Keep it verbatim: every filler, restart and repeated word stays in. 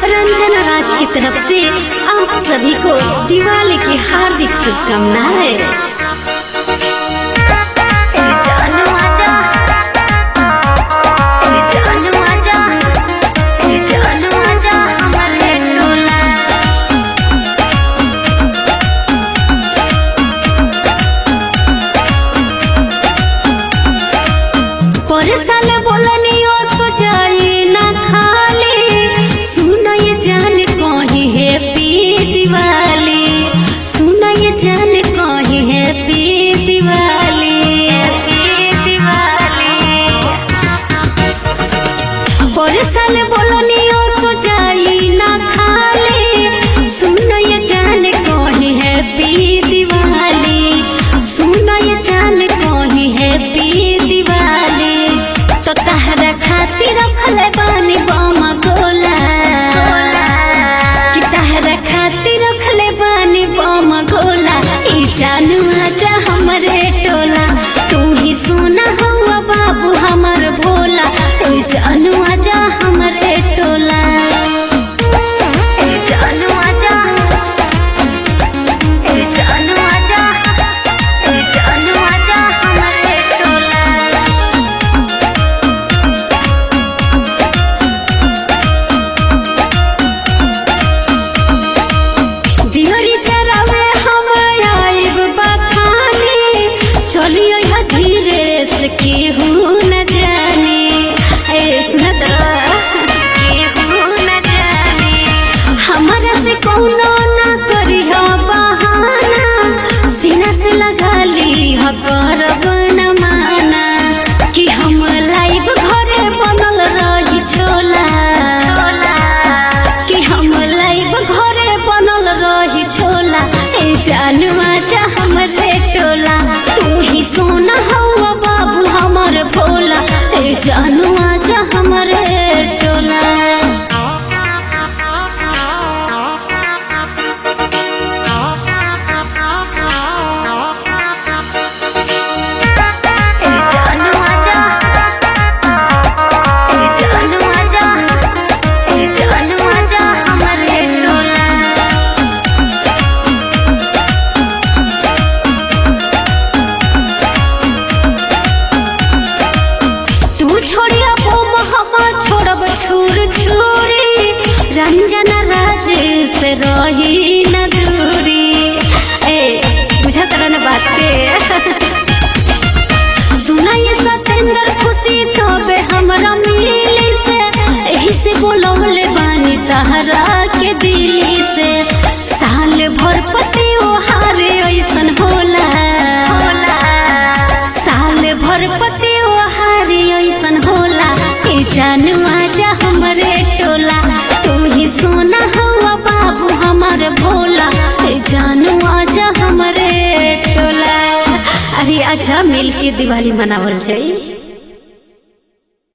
रंजना राज की तरफ से आप सभी को दिवाली की हार्दिक शुभकामनाएं। जानू आजा हमारे टोला। रंजना राज से रही न दूरी, ए बुझा तरह न बात के सुना ये सतेंद्र खुशी तबे हमरा मिली से, यही से बोलौले बानी तहरा के दिली से। साल भर पति ओ हारे ऐसन होला, साल भर पति ओ हारे ऐसन होला। ए जानू आजा हमरे टोला, सोना हुआ बाबू हमार भोला। जानू आजा हमारे टोला। अरे अच्छा मिल के दिवाली मनावल जाए।